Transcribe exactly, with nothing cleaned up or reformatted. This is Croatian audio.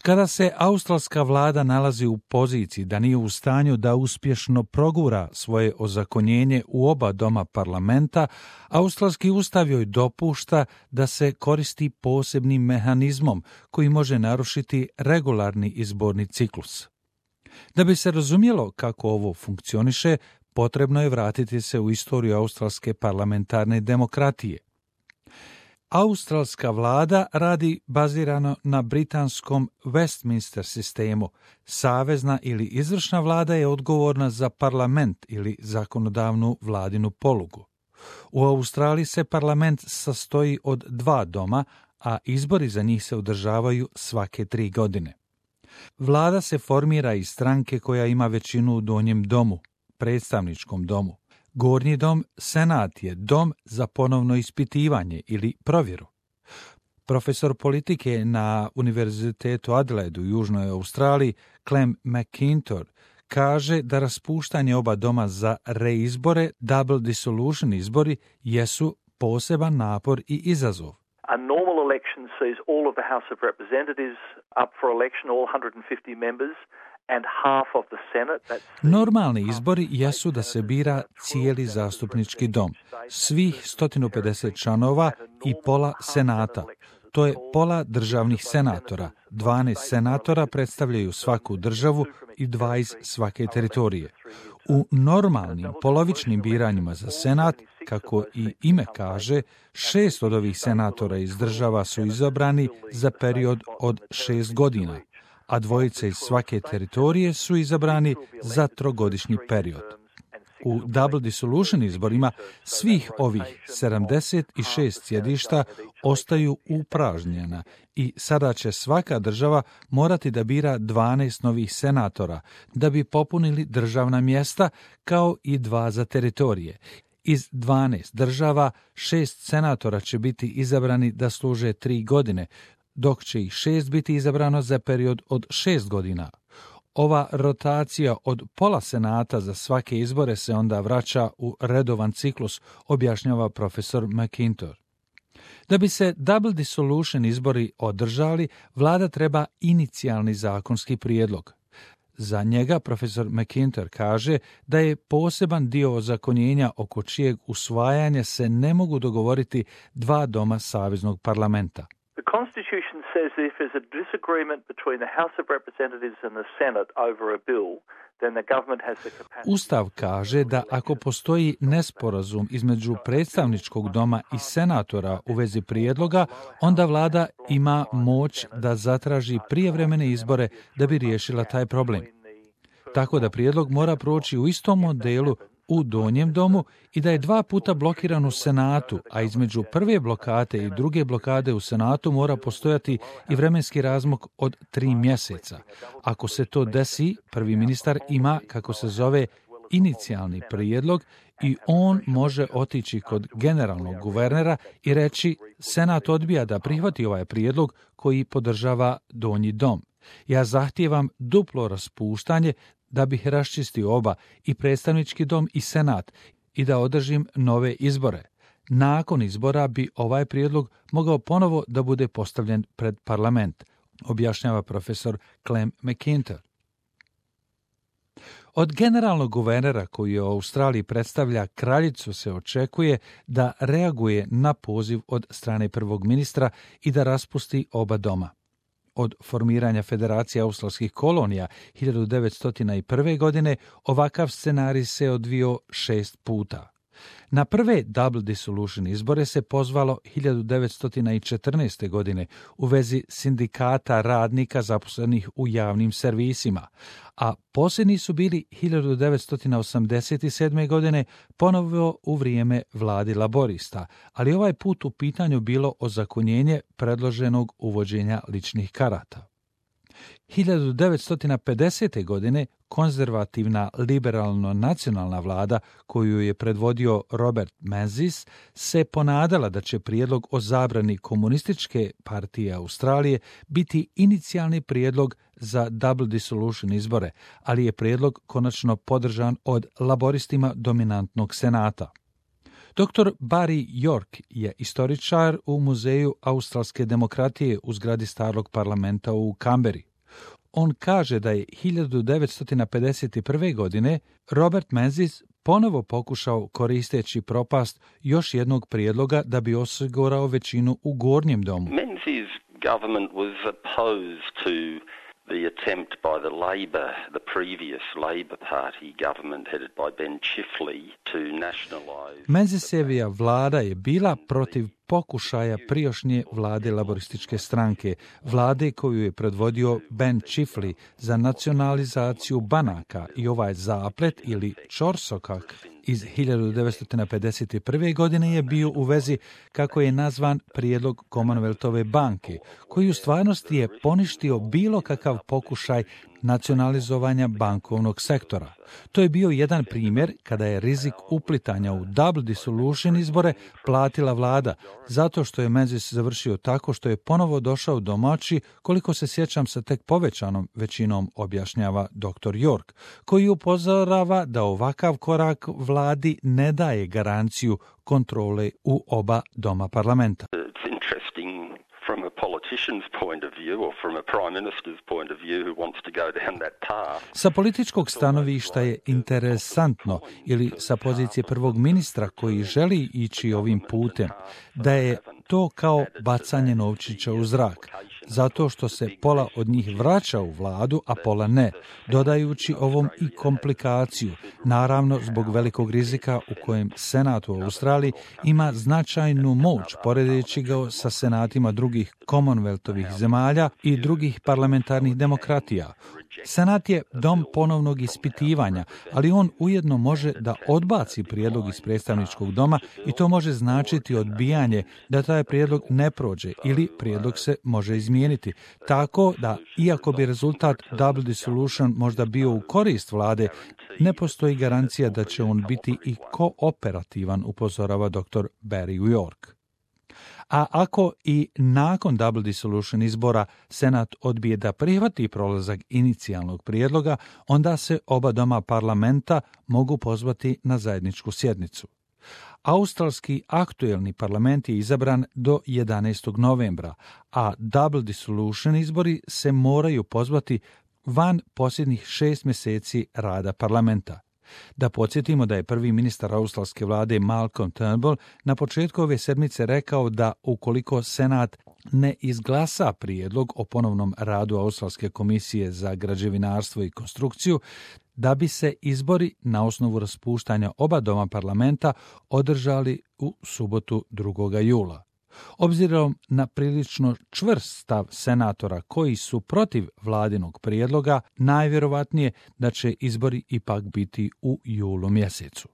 Kada se australska vlada nalazi u poziciji da nije u stanju da uspješno progura svoje ozakonjenje u oba doma parlamenta, australski ustav joj dopušta da se koristi posebnim mehanizmom koji može narušiti regularni izborni ciklus. Da bi se razumjelo kako ovo funkcioniše, potrebno je vratiti se u istoriju australske parlamentarne demokratije. Australska vlada radi bazirano na britanskom Westminster sistemu. Savezna ili izvršna vlada je odgovorna za parlament ili zakonodavnu vladinu polugu. U Australiji se parlament sastoji od dva doma, a izbori za njih se održavaju svake tri godine. Vlada se formira iz stranke koja ima većinu u donjem domu, predstavničkom domu. Gornji dom, senat, je dom za ponovno ispitivanje ili provjeru. Profesor politike na Univerzitetu Adelaide u Južnoj Australiji, Clem McIntyre, kaže da raspuštanje oba doma za reizbore, double dissolution izbori, jesu poseban napor i izazov. A normal election sees all of the House of Representatives up for election, all one hundred fifty members, and half of the Senate. That's... Normalni izbori jesu da se bira cijeli zastupnički dom, svih sto pedeset članova i pola senata. To je pola državnih senatora. dvanaest senatora predstavljaju svaku državu i dva iz svake teritorije. U normalnim polovičnim biranjima za senat, kako i ime kaže, šest od ovih senatora iz država su izabrani za period od šest godina, a dvojice iz svake teritorije su izabrani za trogodišnji period. U double dissolution izborima svih ovih sedamdeset šest sjedišta ostaju upražnjena i sada će svaka država morati da bira dvanaest novih senatora da bi popunili državna mjesta, kao i dva za teritorije. Iz dvanaest država šest senatora će biti izabrani da služe tri godine, dok će ih šest biti izabrano za period od šest godina. Ova rotacija od pola senata za svake izbore se onda vraća u redovan ciklus, objašnjava profesor McIntyre. Da bi se double dissolution izbori održali, vlada treba inicijalni zakonski prijedlog. Za njega profesor McIntyre kaže da je poseban dio ozakonjenja oko čijeg usvajanja se ne mogu dogovoriti dva doma saveznog parlamenta. The Constitution says that if there's a disagreement between the House of Representatives and the Senate over a bill, then the government has the capacity... Ustav kaže da ako postoji nesporazum između predstavničkog doma i senatora u vezi prijedloga, onda vlada ima moć da zatraži prijevremene izbore da bi riješila taj problem. Tako da prijedlog mora proći u istom modelu u donjem domu i da je dva puta blokiran u senatu, a između prve blokade i druge blokade u senatu mora postojati i vremenski razmak od tri mjeseca. Ako se to desi, prvi ministar ima, kako se zove, inicijalni prijedlog i on može otići kod generalnog guvernera i reći: senat odbija da prihvati ovaj prijedlog koji podržava donji dom. Ja zahtijevam duplo raspuštanje da bih raščistio oba, i predstavnički dom i senat, i da održim nove izbore. Nakon izbora bi ovaj prijedlog mogao ponovo da bude postavljen pred parlament, objašnjava profesor Clem McIntyre. Od generalnog guvernera koji u Australiji predstavlja kraljicu se očekuje da reaguje na poziv od strane prvog ministra i da raspusti oba doma. Od formiranja Federacije australskih kolonija hiljadu devetsto prve. godine ovakav scenarij se odvio šest puta. Na prve double dissolution izbore se pozvalo hiljadu devetsto četrnaeste. godine u vezi sindikata radnika zaposlenih u javnim servisima, a posljednji su bili hiljadu devetsto osamdeset sedme. godine ponovo u vrijeme vladi laborista, ali ovaj put u pitanju bilo ozakonjenje predloženog uvođenja ličnih karata. hiljadu devetsto pedesete. godine konzervativna liberalno-nacionalna vlada, koju je predvodio Robert Menzies, se ponadala da će prijedlog o zabrani komunističke partije Australije biti inicijalni prijedlog za double dissolution izbore, ali je prijedlog konačno podržan od laboristima dominantnog senata. doktor Barry York je istoričar u Muzeju australske demokratije u zgradi starog parlamenta u Kamberi. On kaže da je hiljadu devetsto pedeset prve. godine Robert Menzies ponovo pokušao, koristeći propast još jednog prijedloga da bi osigurao većinu u gornjem domu. Menzies' government was opposed to the attempt by the Labor, the previous Labor Party government headed by Ben Chifley to nationalize. Menziesova vlada je bila protiv pokušaja prijašnje vlade laborističke stranke, vlade koju je predvodio Ben Chifley za nacionalizaciju banaka, i ovaj zaplet ili ćorsokak iz hiljadu devetsto pedeset prve. godine je bio u vezi, kako je nazvan, prijedlog Commonwealthove banke, koji u stvarnosti je poništio bilo kakav pokušaj nacionalizovanja bankovnog sektora. To je bio jedan primjer kada je rizik uplitanja u double dissolution izbore platila vlada, zato što je Menzies završio tako što je ponovo došao do moći, koliko se sjećam, sa tek povećanom većinom, objašnjava doktor York, koji upozorava da ovakav korak vladi ne daje garanciju kontrole u oba doma parlamenta. From a politician's point of view or from a prime minister's point of view who wants to go down that path. Sa političkog stanovišta je interesantno, ili sa pozicije prvog ministra koji želi ići ovim putem, da je to kao bacanje novčića u zrak, zato što se pola od njih vraća u vladu, a pola ne, dodajući ovom i komplikaciju, naravno zbog velikog rizika u kojem Senat u Australiji ima značajnu moć, poredeći ga sa senatima drugih Commonwealthovih zemalja i drugih parlamentarnih demokratija. Senat je dom ponovnog ispitivanja, ali on ujedno može da odbaci prijedlog iz predstavničkog doma i to može značiti odbijanje da taj prijedlog ne prođe ili prijedlog se može izmijeniti. Tako da, iako bi rezultat double dissolution možda bio u korist vlade, ne postoji garancija da će on biti i kooperativan, upozorava doktor Barry York. A ako i nakon double dissolution izbora Senat odbije da prihvati prolazak inicijalnog prijedloga, onda se oba doma parlamenta mogu pozvati na zajedničku sjednicu. Australski aktuelni parlament je izabran do jedanaestog novembra, a double dissolution izbori se moraju pozvati van posljednjih šest mjeseci rada parlamenta. Da podsjetimo da je prvi ministar australske vlade Malcolm Turnbull na početku ove sedmice rekao da ukoliko Senat ne izglasa prijedlog o ponovnom radu Australske komisije za građevinarstvo i konstrukciju, da bi se izbori na osnovu raspuštanja oba doma parlamenta održali u subotu drugog jula. Obzirom na prilično čvrst stav senatora koji su protiv vladinog prijedloga, najvjerovatnije da će izbori ipak biti u julu mjesecu.